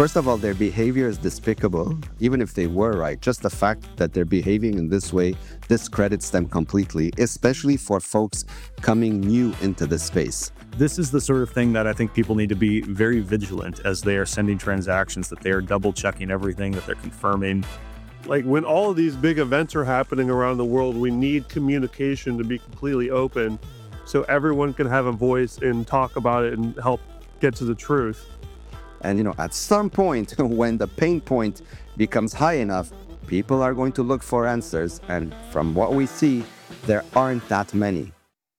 First of all, their behavior is despicable, even if they were right. Just the fact that they're behaving in this way discredits them completely, especially for folks coming new into this space. This is the sort of thing that I think people need to be very vigilant as they are sending transactions, that they are double checking everything, that they're confirming. Like when all of these big events are happening around the world, we need communication to be completely open so everyone can have a voice and talk about it and help get to the truth. And, at some point, when the pain point becomes high enough, people are going to look for answers. And from what we see, there aren't that many.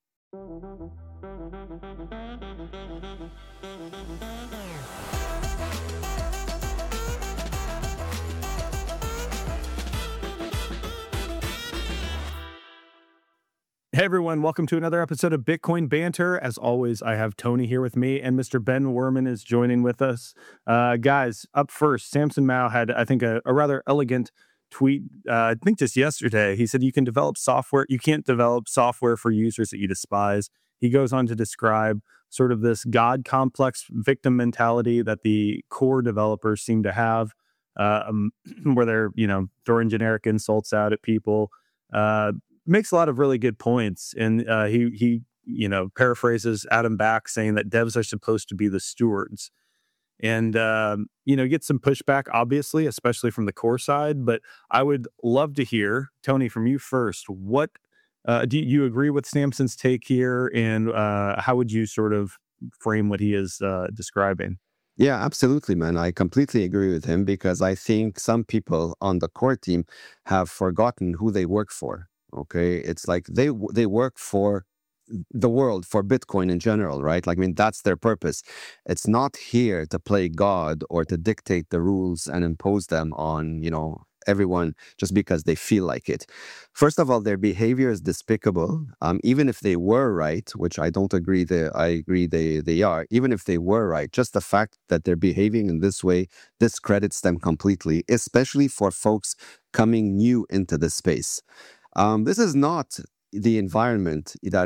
Hey everyone, welcome to another episode of Bitcoin Banter. As always, I have Tony here with me, and Mr. Ben Werman is joining with us. Guys, up first, Samson Mow had, I think, a rather elegant tweet, I think just yesterday. He said you can't develop software for users that you despise. He goes on to describe sort of this God complex victim mentality that the core developers seem to have, where they're, throwing generic insults out at people. Makes a lot of really good points, and he paraphrases Adam Back saying that devs are supposed to be the stewards, and get some pushback, obviously, especially from the core side. But I would love to hear, Tony, from you first. What do you agree with Samson's take here, and how would you sort of frame what he is describing? Yeah, absolutely, man. I completely agree with him because I think some people on the core team have forgotten who they work for. Okay, it's like they work for the world, for Bitcoin in general, right? That's their purpose. It's not here to play God or to dictate the rules and impose them on, everyone just because they feel like it. First of all, their behavior is despicable. Even if they were right, which I don't agree, I agree they are. Even if they were right, just the fact that they're behaving in this way discredits them completely, especially for folks coming new into this space. This is not the environment that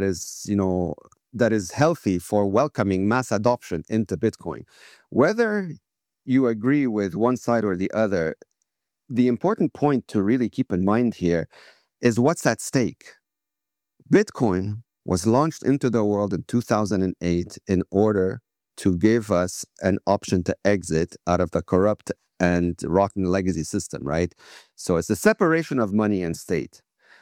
is healthy for welcoming mass adoption into Bitcoin. Whether you agree with one side or the other, the important point to really keep in mind here is what's at stake. Bitcoin was launched into the world in 2008 in order to give us an option to exit out of the corrupt and rotten legacy system, right? So it's the separation of money and state.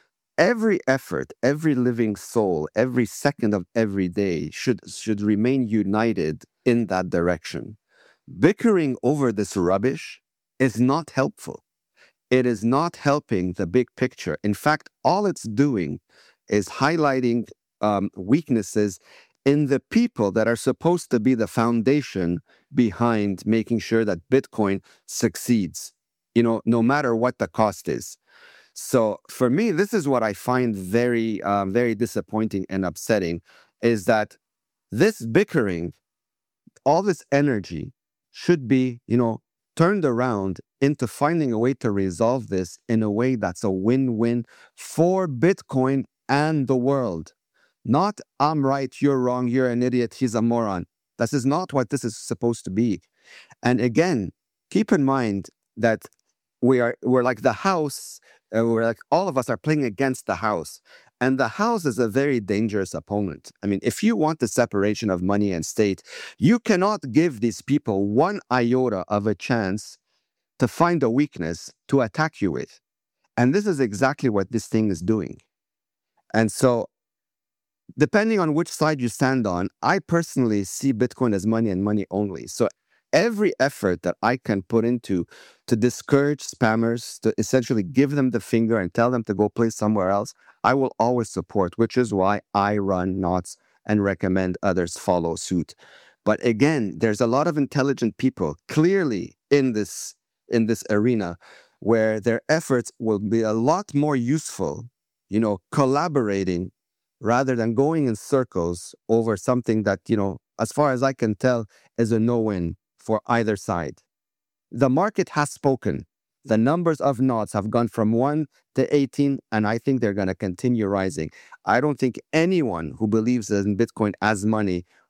Every effort, every living soul, every second of every day should remain united in that direction. Bickering over this rubbish is not helpful. It is not helping the big picture. In fact, all it's doing is highlighting weaknesses in the people that are supposed to be the foundation behind making sure that Bitcoin succeeds, no matter what the cost is. So for me, this is what I find very, very disappointing and upsetting, is that this bickering, all this energy should be, turned around into finding a way to resolve this in a way that's a win-win for Bitcoin and the world. Not, I'm right, you're wrong, you're an idiot, he's a moron. This is not what this is supposed to be. And again, keep in mind that we're like the house. We're like, all of us are playing against the house. And the house is a very dangerous opponent. If you want the separation of money and state, you cannot give these people one iota of a chance to find a weakness to attack you with. And this is exactly what this thing is doing. And so, depending on which side you stand on, I personally see Bitcoin as money and money only. So every effort that I can put into to discourage spammers, to essentially give them the finger and tell them to go play somewhere else, I will always support, which is why I run knots and recommend others follow suit. But again, there's a lot of intelligent people clearly in this arena where their efforts will be a lot more useful, collaborating rather than going in circles over something that, as far as I can tell, is a no-win for either side. The market has spoken. The numbers of knots have gone from 1 to 18, and I think they're going to continue rising. I don't think anyone who believes in Bitcoin as money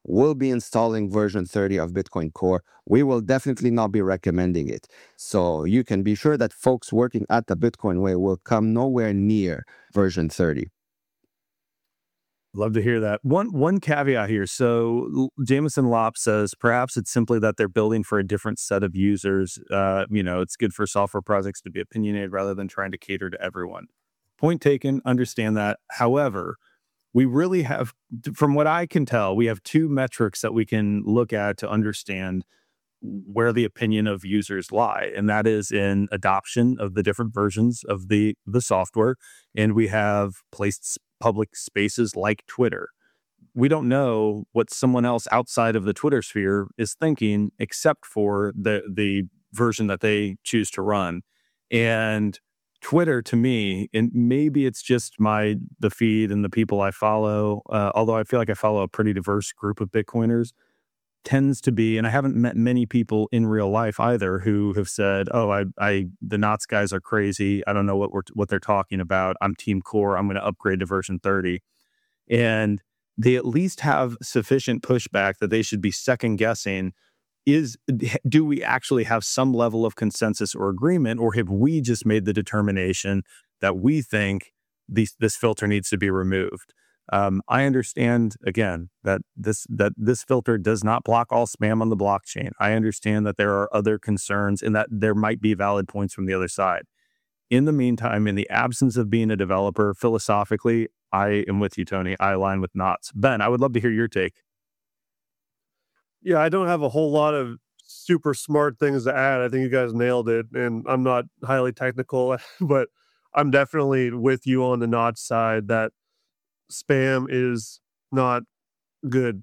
will be installing version 30 of Bitcoin Core. We will definitely not be recommending it. So you can be sure that folks working at the Bitcoin Way will come nowhere near version 30. Love to hear that. One caveat here. So Jameson Lopp says perhaps it's simply that they're building for a different set of users. It's good for software projects to be opinionated rather than trying to cater to everyone. Point taken. Understand that. However, we really have, from what I can tell, we have two metrics that we can look at to understand where the opinion of users lie, and that is in adoption of the different versions of the software. And we have placed public spaces like Twitter. We don't know what someone else outside of the Twitter sphere is thinking, except for the version that they choose to run. And Twitter, to me, and maybe it's just the feed and the people I follow, although I feel like I follow a pretty diverse group of Bitcoiners, tends to be, and I haven't met many people in real life either who have said, "Oh, the Knots guys are crazy. I don't know what they're talking about. I'm Team Core. I'm going to upgrade to version 30." And they at least have sufficient pushback that they should be second guessing. Do we actually have some level of consensus or agreement, or have we just made the determination that we think this filter needs to be removed? I understand, again, that this filter does not block all spam on the blockchain. I understand that there are other concerns and that there might be valid points from the other side. In the meantime, in the absence of being a developer, philosophically, I am with you, Tony. I align with Knots. Ben, I would love to hear your take. Yeah, I don't have a whole lot of super smart things to add. I think you guys nailed it, and I'm not highly technical, but I'm definitely with you on the Knots side that spam is not good.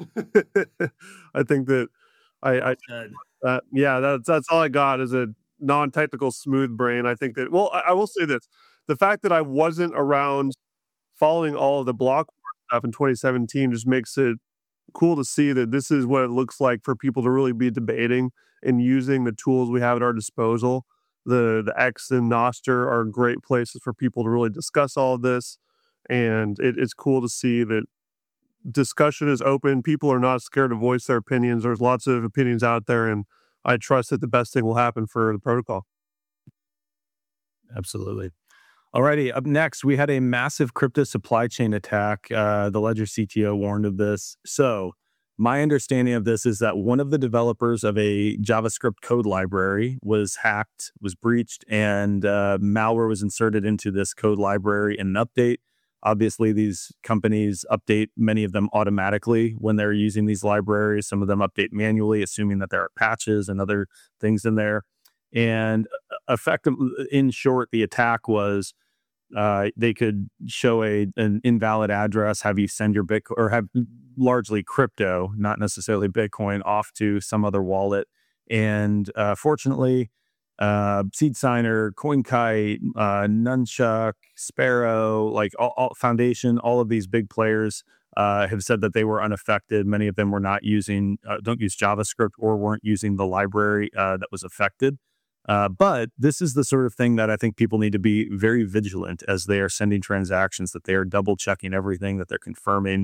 I think that that's all I got is a non-technical smooth brain. I think that, well, I will say this: the fact that I wasn't around following all of the block stuff in 2017 just makes it cool to see that this is what it looks like for people to really be debating and using the tools we have at our disposal. The X and Nostr are great places for people to really discuss all of this. And it's cool to see that discussion is open. People are not scared to voice their opinions. There's lots of opinions out there, and I trust that the best thing will happen for the protocol. Absolutely. Alrighty, up next, we had a massive crypto supply chain attack. The Ledger CTO warned of this. So my understanding of this is that one of the developers of a JavaScript code library was hacked, was breached, and malware was inserted into this code library in an update. Obviously, these companies update many of them automatically when they're using these libraries. Some of them update manually, assuming that there are patches and other things in there. And effectively, in short, the attack was they could show an invalid address, have you send your Bitcoin, or have largely crypto, not necessarily Bitcoin, off to some other wallet. And fortunately, Seed Signer, CoinKite, Nunchuck, Sparrow, like all Foundation, all of these big players have said that they were unaffected. Many of them were not don't use JavaScript or weren't using the library that was affected. But this is the sort of thing that I think people need to be very vigilant as they are sending transactions, that they are double checking everything, that they're confirming.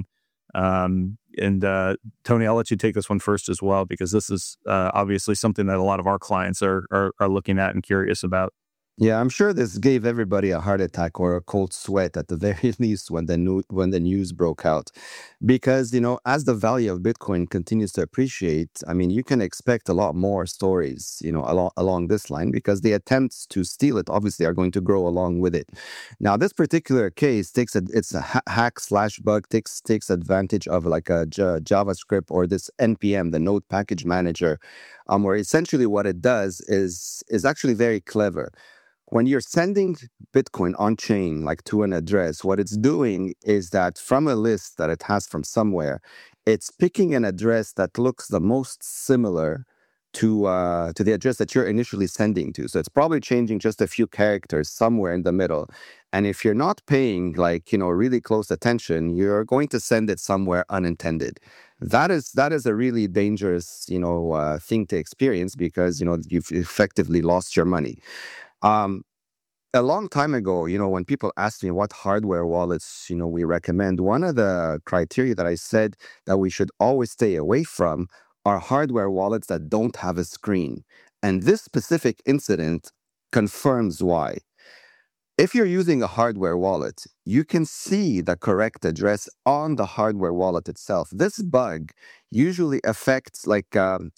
Tony, I'll let you take this one first as well, because this is obviously something that a lot of our clients are looking at and curious about. Yeah, I'm sure this gave everybody a heart attack or a cold sweat at the very least when the news broke out. Because, as the value of Bitcoin continues to appreciate, I mean, you can expect a lot more stories, along this line, because the attempts to steal it obviously are going to grow along with it. Now, this particular case it's a hack/bug, takes advantage of like a JavaScript or this NPM, the Node Package Manager, where essentially what it does is actually very clever. When you're sending Bitcoin on chain, like to an address, what it's doing is that from a list that it has from somewhere, it's picking an address that looks the most similar to the address that you're initially sending to. So it's probably changing just a few characters somewhere in the middle. And if you're not paying really close attention, you're going to send it somewhere unintended. That is a really dangerous, thing to experience, because, you've effectively lost your money. a long time ago, when people asked me what hardware wallets, we recommend, one of the criteria that I said that we should always stay away from are hardware wallets that don't have a screen. And this specific incident confirms why. If you're using a hardware wallet, you can see the correct address on the hardware wallet itself. This bug usually affects like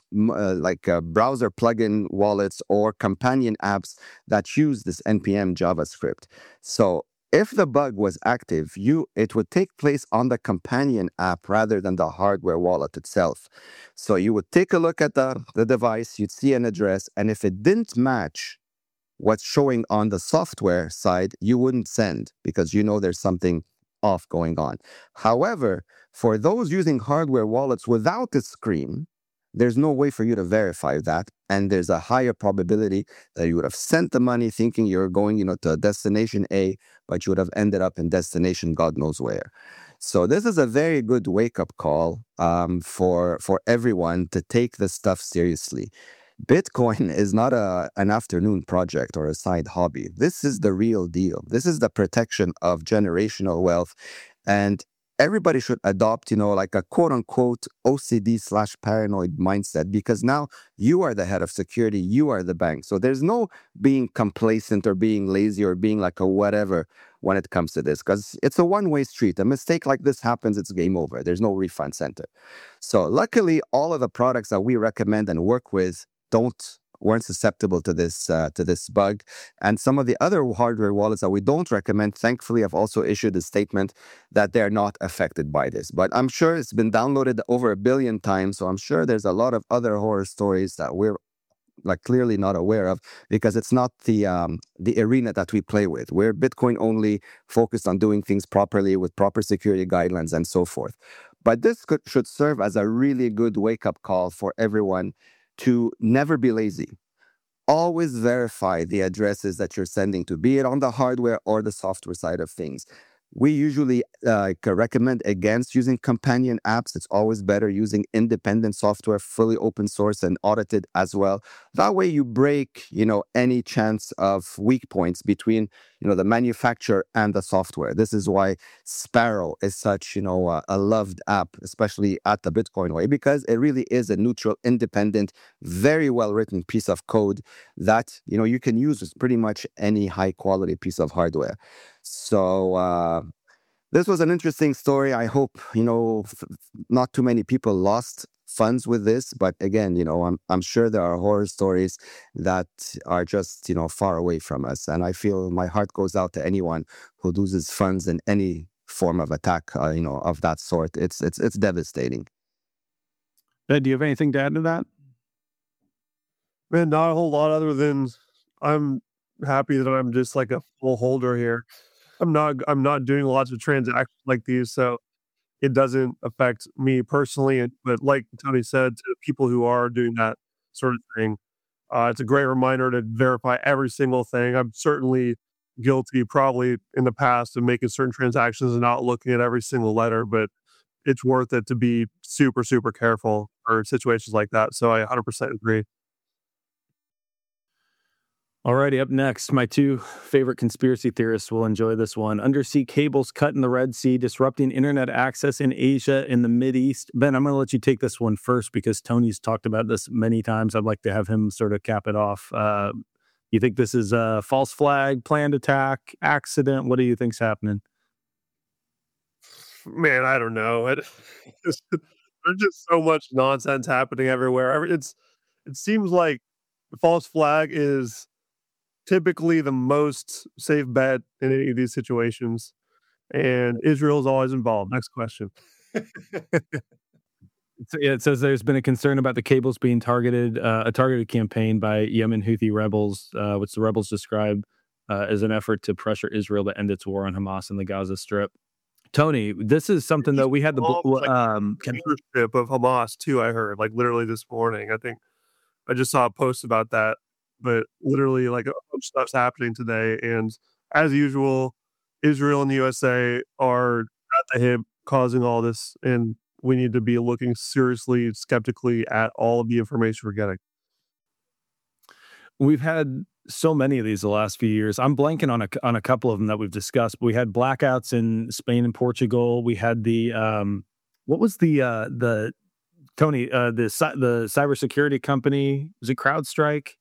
browser plugin wallets or companion apps that use this npm JavaScript. So if the bug was active, it would take place on the companion app rather than the hardware wallet itself. So you would take a look at the device, you'd see an address, and if it didn't match what's showing on the software side, you wouldn't send because there's something off going on. However, for those using hardware wallets without a screen, there's no way for you to verify that. And there's a higher probability that you would have sent the money thinking you're going, to destination A, but you would have ended up in destination God knows where. So this is a very good wake-up call for everyone to take this stuff seriously. Bitcoin is not an afternoon project or a side hobby. This is the real deal. This is the protection of generational wealth. And everybody should adopt, like a quote unquote OCD/paranoid mindset, because now you are the head of security. You are the bank. So there's no being complacent or being lazy or being like a whatever when it comes to this, because it's a one-way street. A mistake like this happens, it's game over. There's no refund center. So luckily, all of the products that we recommend and work with weren't susceptible to this bug. And some of the other hardware wallets that we don't recommend, thankfully, have also issued a statement that they're not affected by this. But I'm sure it's been downloaded over 1 billion times, so I'm sure there's a lot of other horror stories that we're clearly not aware of, because it's not the arena that we play with. We're Bitcoin only, focused on doing things properly with proper security guidelines and so forth. But this should serve as a really good wake-up call for everyone to never be lazy. Always verify the addresses that you're sending to, be it on the hardware or the software side of things. We usually recommend against using companion apps. It's always better using independent software, fully open source and audited as well. That way you break, any chance of weak points between, the manufacturer and the software. This is why Sparrow is such, a loved app, especially at the Bitcoin way, because it really is a neutral, independent, very well-written piece of code that, you can use with pretty much any high-quality piece of hardware. So this was an interesting story. I hope, not too many people lost funds with this. But again, I'm sure there are horror stories that are just, far away from us. And I feel my heart goes out to anyone who loses funds in any form of attack, of that sort. It's devastating. Ben, do you have anything to add to that? Man, not a whole lot, other than I'm happy that I'm just like a full holder here. I'm not doing lots of transactions like these, so it doesn't affect me personally. But like Tony said, to people who are doing that sort of thing, it's a great reminder to verify every single thing. I'm certainly guilty, probably in the past, of making certain transactions and not looking at every single letter, but it's worth it to be super, super careful for situations like that. So I 100% agree. Alrighty, up next, my two favorite conspiracy theorists will enjoy this one. Undersea cables cut in the Red Sea, disrupting internet access in Asia and the Mideast. Ben, I'm going to let you take this one first because Tony's talked about this many times. I'd like to have him sort of cap it off. You think this is a false flag, planned attack, accident? What do you think's happening? Man, I don't know. There's just so much nonsense happening everywhere. It seems like the false flag is typically the most safe bet in any of these situations, and Israel is always involved. Next question. It says there's been a concern about the cables being targeted, a targeted campaign by Yemen Houthi rebels, which the rebels describe as an effort to pressure Israel to end its war on Hamas in the Gaza Strip. Tony, this is something that we had the leadership of Hamas too. I heard literally this morning. I think I just saw a post about that. But literally, a bunch of stuff's happening today. And as usual, Israel and the USA are at the hip causing all this. And we need to be looking seriously, skeptically at all of the information we're getting. we've had so many of these the last few years. I'm blanking on a couple of them that we've discussed. But we had blackouts in Spain and Portugal. We had the what was the Tony the cybersecurity company, was it CrowdStrike,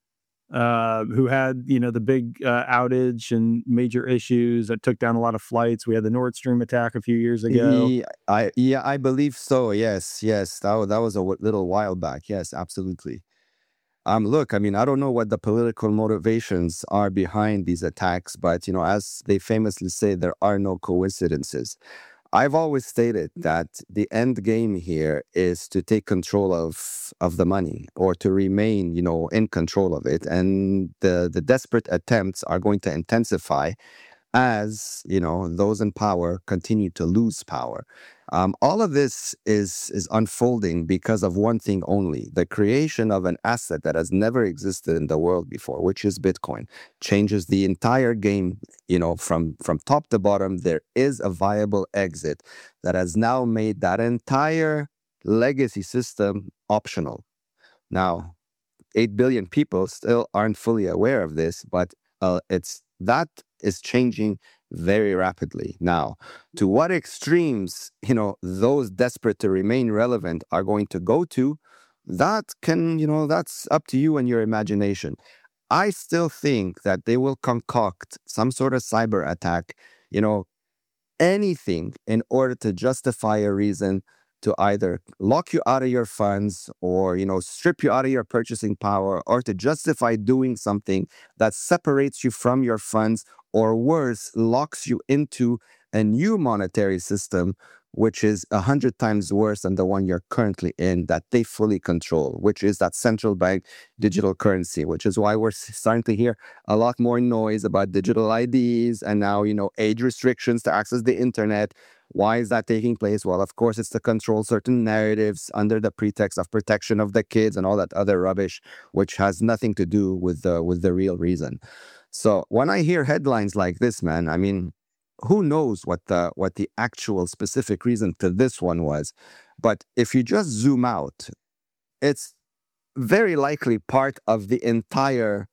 who had the big outage and major issues that took down a lot of flights. We had the Nord Stream attack a few years ago. I believe so. Yes, that was a little while back. Yes, absolutely. Look, I mean, I don't know what the political motivations are behind these attacks, but as they famously say, there are no coincidences. I've always stated that the end game here is to take control of the money, or to remain, in control of it, and the desperate attempts are going to intensify as those in power continue to lose power. All of this is unfolding because of one thing only: the creation of an asset that has never existed in the world before, which is Bitcoin. Changes the entire game, from top to bottom. There is a viable exit that has now made that entire legacy system optional. Now, 8 billion people still aren't fully aware of this, but that is changing very rapidly. Now, to what extremes, those desperate to remain relevant are going to go to, that's up to you and your imagination. I still think that they will concoct some sort of cyber attack, anything in order to justify a reason to either lock you out of your funds, or strip you out of your purchasing power, or to justify doing something that separates you from your funds, or worse, locks you into a new monetary system, which is 100 times worse than the one you're currently in, that they fully control, which is that central bank digital currency, which is why we're starting to hear a lot more noise about digital IDs and now, age restrictions to access the internet. Why is that taking place? Well, of course, it's to control certain narratives under the pretext of protection of the kids and all that other rubbish, which has nothing to do with the real reason. So when I hear headlines like this, man, I mean, who knows what the actual specific reason to this one was? But if you just zoom out, it's very likely part of the entire,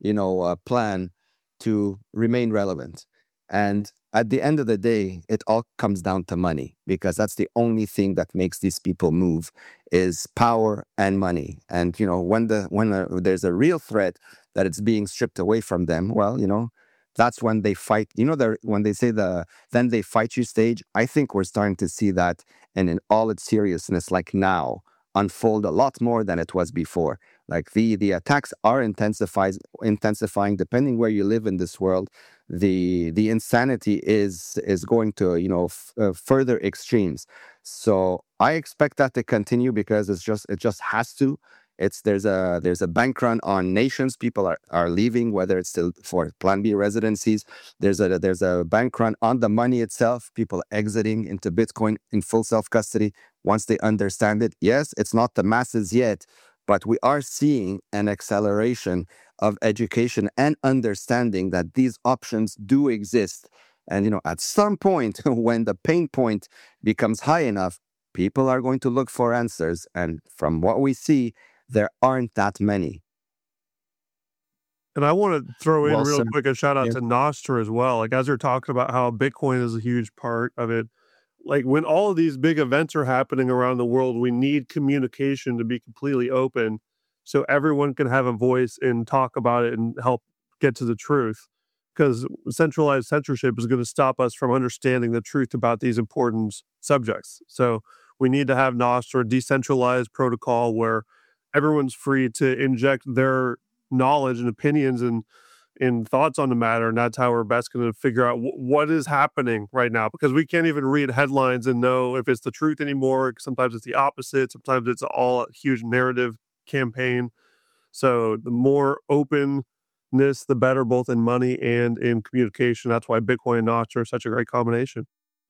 plan to remain relevant. And at the end of the day, it all comes down to money, because that's the only thing that makes these people move, is power and money. And when there's a real threat that it's being stripped away from them, well, that's when they fight. When they say then they fight you stage, I think we're starting to see that, and in all its seriousness, like now, unfold a lot more than it was before. Like the attacks are intensifying depending where you live in this world. The insanity is going to further extremes. So I expect that to continue, because it just has to. There's a bank run on nations. People are leaving, whether it's still for Plan B residencies. There's a bank run on the money itself. People exiting into Bitcoin in full self-custody once they understand it. Yes, it's not the masses yet, but we are seeing an acceleration of education and understanding that these options do exist. And at some point, when the pain point becomes high enough, people are going to look for answers. And from what we see, there aren't that many. And I want to throw in real quick a shout out to Nostr as well. Like, as you're talking about how Bitcoin is a huge part of it, like when all of these big events are happening around the world, we need communication to be completely open so everyone can have a voice and talk about it and help get to the truth. Because centralized censorship is going to stop us from understanding the truth about these important subjects. So we need to have Nostr, a decentralized protocol where everyone's free to inject their knowledge and opinions and thoughts on the matter. And that's how we're best going to figure out what is happening right now, because we can't even read headlines and know if it's the truth anymore. Sometimes it's the opposite. Sometimes it's all a huge narrative campaign. So the more openness, the better, both in money and in communication. That's why Bitcoin and Nostr are such a great combination.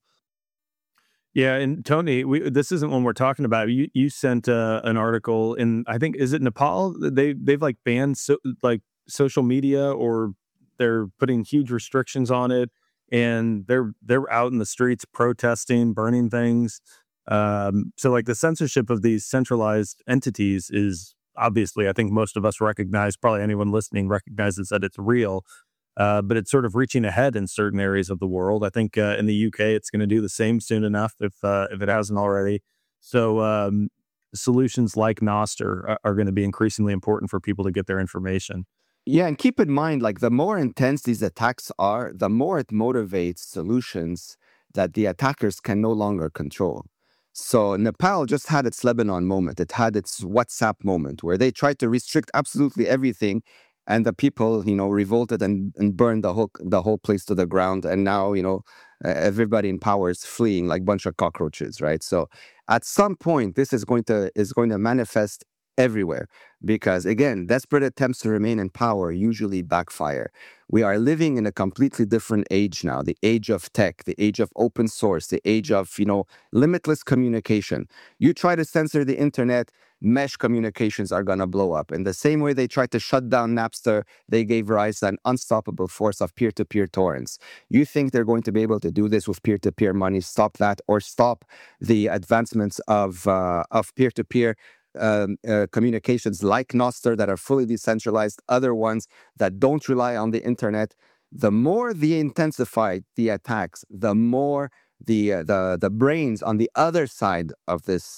Yeah, and Tony, this isn't one we're talking about. You sent an article in, I think, is it Nepal? They've like banned social media, or they're putting huge restrictions on it, and they're out in the streets protesting, burning things. So like the censorship of these centralized entities is obviously, I think most of us recognize, probably anyone listening recognizes that it's real, but it's sort of reaching ahead in certain areas of the world. I think in the UK, it's going to do the same soon enough if it hasn't already. So solutions like Nostr are going to be increasingly important for people to get their information. Yeah, and keep in mind, like the more intense these attacks are, the more it motivates solutions that the attackers can no longer control. So Nepal just had its Lebanon moment. It had its WhatsApp moment where they tried to restrict absolutely everything, and the people, revolted and burned the whole place to the ground. And now, everybody in power is fleeing like a bunch of cockroaches, right? So at some point, this is going to manifest everywhere, because again, desperate attempts to remain in power usually backfire. We are living in a completely different age now, the age of tech, the age of open source, the age of limitless communication. You try to censor the internet, mesh communications are going to blow up. In the same way they tried to shut down Napster, they gave rise to an unstoppable force of peer-to-peer torrents. You think they're going to be able to do this with peer-to-peer money, stop that, or stop the advancements of peer-to-peer communications like Nostr that are fully decentralized, other ones that don't rely on the internet? The more they intensify the attacks, the more the brains on the other side of this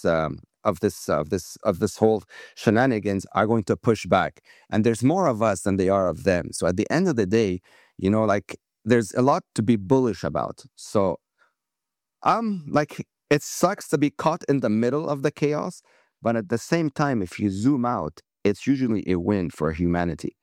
whole shenanigans are going to push back. And there's more of us than they are of them. So at the end of the day, there's a lot to be bullish about. So it sucks to be caught in the middle of the chaos. But at the same time, if you zoom out, it's usually a win for humanity.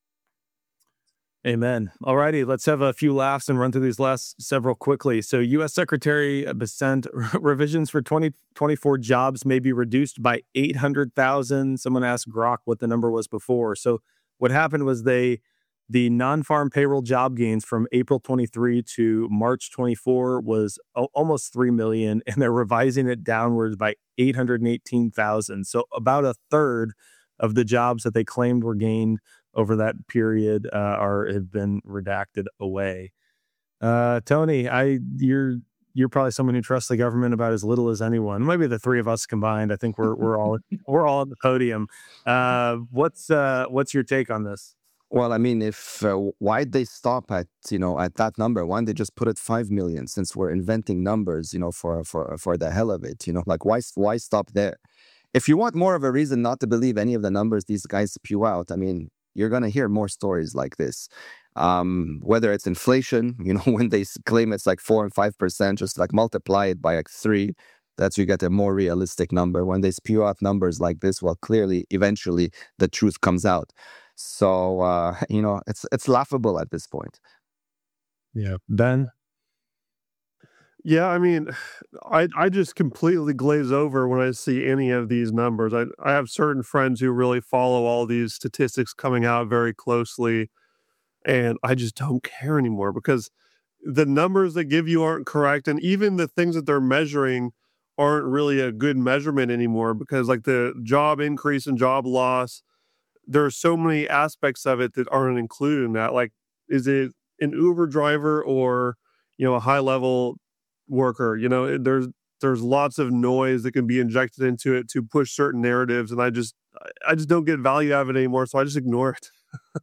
Amen. All righty, let's have a few laughs and run through these last several quickly. So U.S. Secretary Bessent, revisions for 2024 jobs may be reduced by 800,000. Someone asked Grok what the number was before. So what happened was the non-farm payroll job gains from April 23 to March 24 was almost 3 million, and they're revising it downwards by 818,000. So about a third of the jobs that they claimed were gained over that period have been redacted away. Tony, you're probably someone who trusts the government about as little as anyone. Maybe the three of us combined. I think we're all on the podium. What's your take on this? Well, I mean, if why'd they stop at that number? Why don't they just put it 5 million? Since we're inventing numbers, for the hell of it, like why stop there? If you want more of a reason not to believe any of the numbers these guys spew out, I mean, you're gonna hear more stories like this. Whether it's inflation, when they claim it's like 4 and 5%, just like multiply it by like 3. That's you get a more realistic number. When they spew out numbers like this, well, clearly, eventually, the truth comes out. So, it's laughable at this point. Yeah. Ben? Yeah, I mean, I just completely glaze over when I see any of these numbers. I have certain friends who really follow all these statistics coming out very closely, and I just don't care anymore because the numbers they give you aren't correct, and even the things that they're measuring aren't really a good measurement anymore, because like the job increase and job loss, there are so many aspects of it that aren't included in that. Like, is it an Uber driver or, a high level worker? There's lots of noise that can be injected into it to push certain narratives. And I just don't get value out of it anymore. So I just ignore it.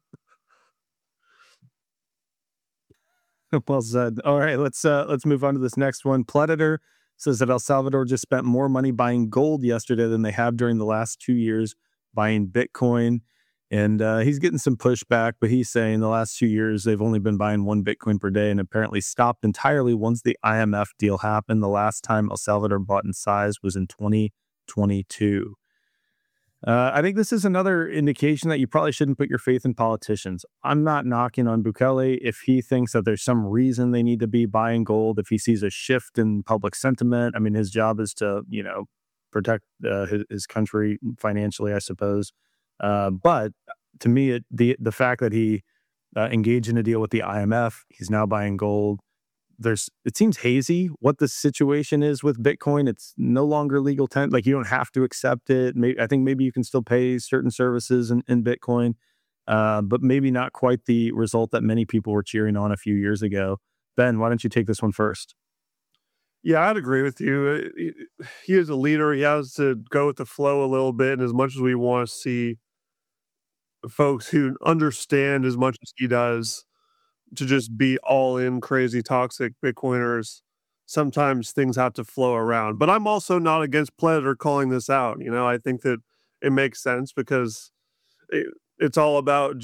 Well said. All right, let's move on to this next one. Predator says that El Salvador just spent more money buying gold yesterday than they have during the last 2 years buying Bitcoin. And he's getting some pushback, but he's saying the last 2 years they've only been buying 1 Bitcoin per day and apparently stopped entirely once the IMF deal happened. The last time El Salvador bought in size was in 2022. I think this is another indication that you probably shouldn't put your faith in politicians. I'm not knocking on Bukele if he thinks that there's some reason they need to be buying gold, if he sees a shift in public sentiment. I mean, his job is to, protect his country financially, I suppose. But to me, the fact that he engaged in a deal with the IMF, he's now buying gold. It seems hazy what the situation is with Bitcoin. It's no longer legal tender. Like, you don't have to accept it. I think maybe you can still pay certain services in Bitcoin, but maybe not quite the result that many people were cheering on a few years ago. Ben, why don't you take this one first? Yeah, I'd agree with you. He is a leader. He has to go with the flow a little bit. And as much as we want to see folks who understand as much as he does to just be all in crazy toxic Bitcoiners, sometimes things have to flow around. But I'm also not against Predator calling this out. I think that it makes sense because it's all about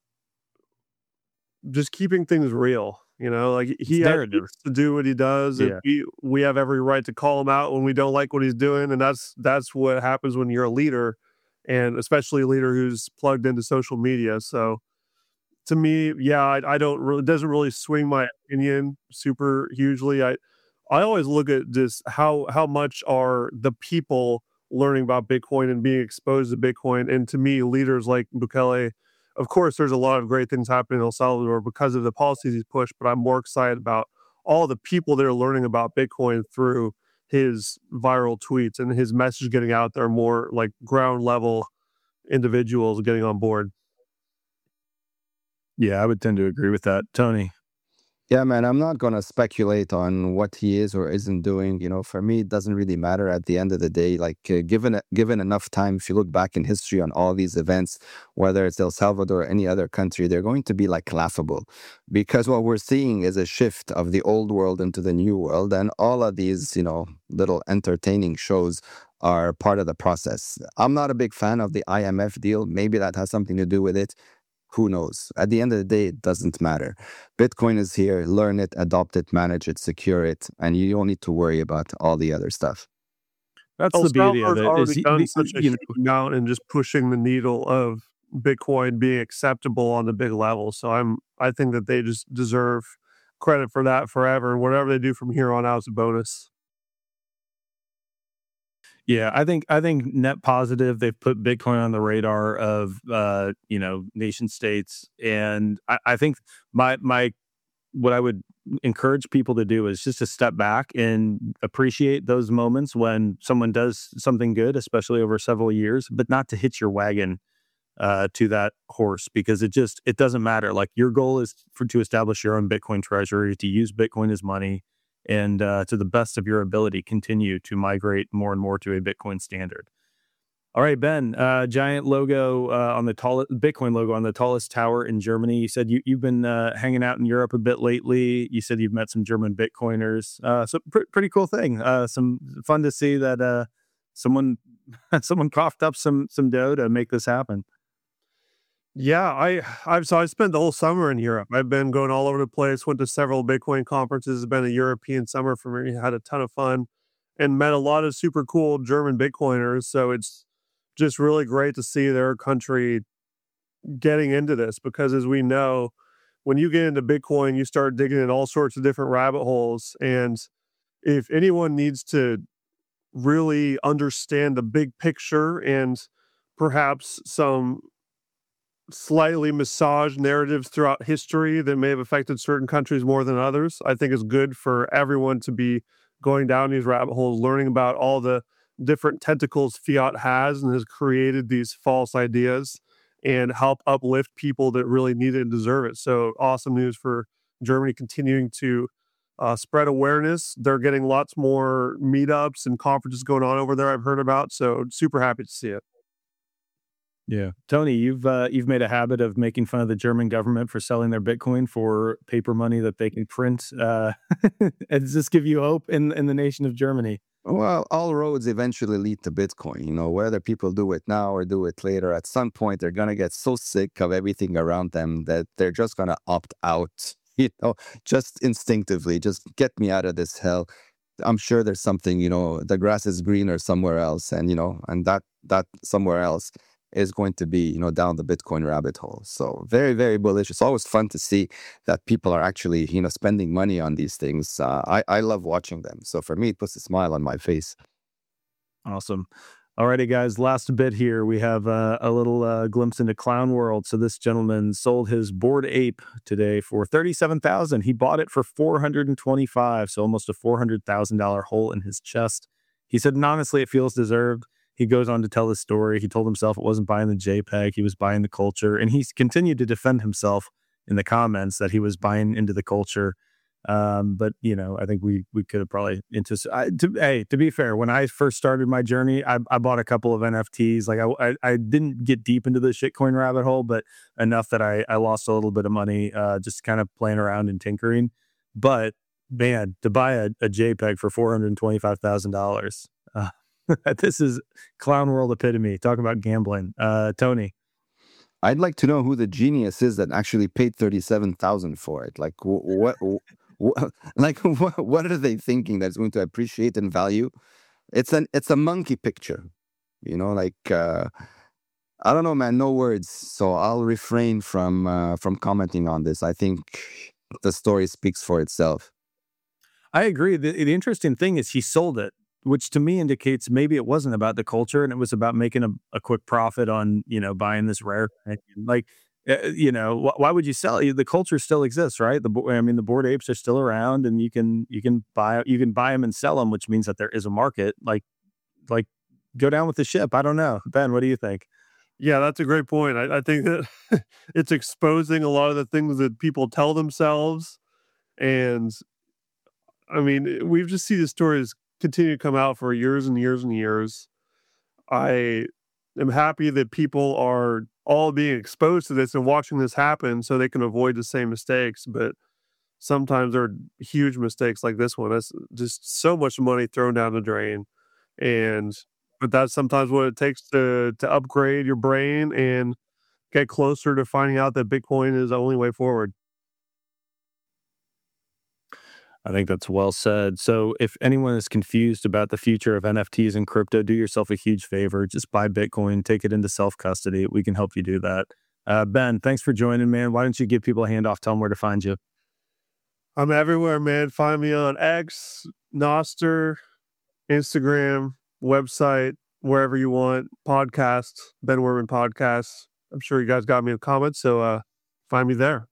just keeping things real. Like he has to do what he does, and we have every right to call him out when we don't like what he's doing, and that's what happens when you're a leader, and especially a leader who's plugged into social media. So to me, yeah, I don't really, it doesn't really swing my opinion super hugely. I always look at just how much are the people learning about Bitcoin and being exposed to Bitcoin, and to me, leaders like Bukele. Of course, there's a lot of great things happening in El Salvador because of the policies he's pushed, but I'm more excited about all the people that are learning about Bitcoin through his viral tweets and his message getting out there, more like ground level individuals getting on board. Yeah, I would tend to agree with that. Tony? Yeah, man, I'm not going to speculate on what he is or isn't doing. For me, it doesn't really matter at the end of the day. Like, given enough time, if you look back in history on all these events, whether it's El Salvador or any other country, they're going to be like laughable, because what we're seeing is a shift of the old world into the new world. And all of these, little entertaining shows are part of the process. I'm not a big fan of the IMF deal. Maybe that has something to do with it. Who knows? At the end of the day, it doesn't matter. Bitcoin is here. Learn it, adopt it, manage it, secure it, and you don't need to worry about all the other stuff. That's the beauty of it. Already done such a huge amount and just pushing the needle of Bitcoin being acceptable on the big level. So I think that they just deserve credit for that forever. And whatever they do from here on out is a bonus. Yeah, I think net positive. They've put Bitcoin on the radar of nation states, and I think my what I would encourage people to do is just to step back and appreciate those moments when someone does something good, especially over several years, but not to hitch your wagon to that horse, because it doesn't matter. Like, your goal is to establish your own Bitcoin treasury, to use Bitcoin as money, and to the best of your ability, continue to migrate more and more to a Bitcoin standard. All right, Ben, giant logo on the tallest Bitcoin logo on the tallest tower in Germany. You said you've been hanging out in Europe a bit lately. You said you've met some German Bitcoiners. So pretty cool thing. Some fun to see that someone coughed up some dough to make this happen. Yeah, I spent the whole summer in Europe. I've been going all over the place, went to several Bitcoin conferences. It's been a European summer for me. Had a ton of fun and met a lot of super cool German Bitcoiners. So it's just really great to see their country getting into this, because as we know, when you get into Bitcoin, you start digging in all sorts of different rabbit holes. And if anyone needs to really understand the big picture and perhaps some slightly massaged narratives throughout history that may have affected certain countries more than others, I think it's good for everyone to be going down these rabbit holes, learning about all the different tentacles fiat has and has created these false ideas, and help uplift people that really need it and deserve it. So awesome news for Germany continuing to spread awareness. They're getting lots more meetups and conferences going on over there, I've heard about. So super happy to see it. Yeah. Tony, you've made a habit of making fun of the German government for selling their Bitcoin for paper money that they can print. And does this give you hope in the nation of Germany? Well, all roads eventually lead to Bitcoin. Whether people do it now or do it later, at some point they're going to get so sick of everything around them that they're just going to opt out, just instinctively, just get me out of this hell. I'm sure there's something, the grass is greener somewhere else, and, and that somewhere else is going to be, down the Bitcoin rabbit hole. So very, very bullish. It's always fun to see that people are actually, spending money on these things. I love watching them. So for me, it puts a smile on my face. Awesome. Alrighty, guys, last bit here. We have a little glimpse into clown world. So this gentleman sold his Bored Ape today for $37,000. He bought it for $425,000, so almost a $400,000 hole in his chest. He said, and honestly, it feels deserved. He goes on to tell his story. He told himself it wasn't buying the JPEG, he was buying the culture. And he's continued to defend himself in the comments that he was buying into the culture. But I think we could have probably to be fair, when I first started my journey, I bought a couple of NFTs. Like I didn't get deep into the shitcoin rabbit hole, but enough that I lost a little bit of money just kind of playing around and tinkering. But man, to buy a JPEG for $425,000, this is clown world epitome. Talk about gambling. Tony. I'd like to know who the genius is that actually paid $37,000 for it. Like what are they thinking that's going to appreciate in value? It's a monkey picture, like I don't know, man, no words. So I'll refrain from commenting on this. I think the story speaks for itself. I agree. The interesting thing is he sold it, which to me indicates maybe it wasn't about the culture and it was about making a quick profit on, buying this rare thing. Like, why would you sell it? The culture still exists, right? The Bored Apes are still around, and you can buy them and sell them, which means that there is a market. Like go down with the ship. I don't know. Ben, what do you think? Yeah, that's a great point. I think that it's exposing a lot of the things that people tell themselves. And I mean, we've just seen the stories continue to come out for years and years and years. I am happy that people are all being exposed to this and watching this happen so they can avoid the same mistakes. But sometimes there are huge mistakes like this one. That's just so much money thrown down the drain. But that's sometimes what it takes to upgrade your brain and get closer to finding out that Bitcoin is the only way forward. I think that's well said. So if anyone is confused about the future of NFTs and crypto, do yourself a huge favor. Just buy Bitcoin, take it into self-custody. We can help you do that. Ben, thanks for joining, man. Why don't you give people a handoff? Tell them where to find you. I'm everywhere, man. Find me on X, Nostr, Instagram, website, wherever you want. Podcast, Ben Werman Podcast. I'm sure you guys got me a comment, so find me there.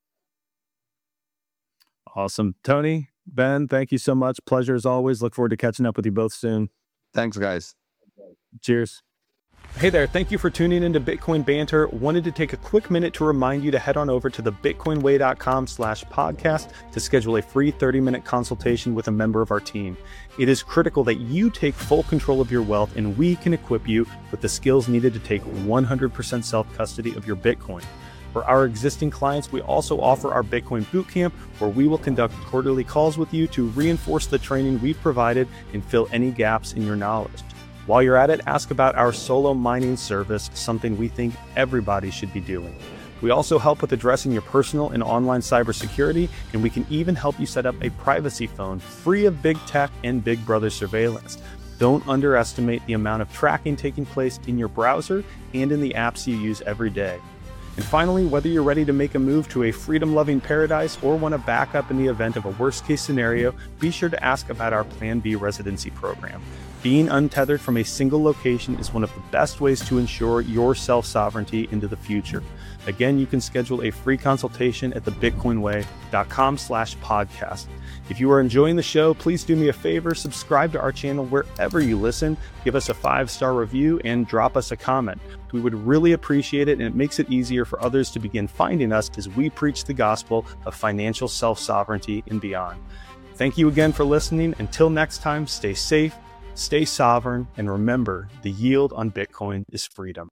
Awesome. Tony, Ben, thank you so much. Pleasure as always. Look forward to catching up with you both soon. Thanks, guys. Cheers. Hey there, thank you for tuning into Bitcoin Banter. Wanted to take a quick minute to remind you to head on over to thebitcoinway.com/podcast to schedule a free 30-minute consultation with a member of our team. It is critical that you take full control of your wealth, and we can equip you with the skills needed to take 100% self-custody of your Bitcoin. For our existing clients, we also offer our Bitcoin Bootcamp, where we will conduct quarterly calls with you to reinforce the training we've provided and fill any gaps in your knowledge. While you're at it, ask about our solo mining service, something we think everybody should be doing. We also help with addressing your personal and online cybersecurity, and we can even help you set up a privacy phone free of big tech and Big Brother surveillance. Don't underestimate the amount of tracking taking place in your browser and in the apps you use every day. And finally, whether you're ready to make a move to a freedom-loving paradise or want to back up in the event of a worst-case scenario, be sure to ask about our Plan B residency program. Being untethered from a single location is one of the best ways to ensure your self-sovereignty into the future. Again, you can schedule a free consultation at thebitcoinway.com/podcast. If you are enjoying the show, please do me a favor, subscribe to our channel wherever you listen, give us a 5-star review, and drop us a comment. We would really appreciate it, and it makes it easier for others to begin finding us as we preach the gospel of financial self-sovereignty and beyond. Thank you again for listening. Until next time, stay safe, stay sovereign, and remember, the yield on Bitcoin is freedom.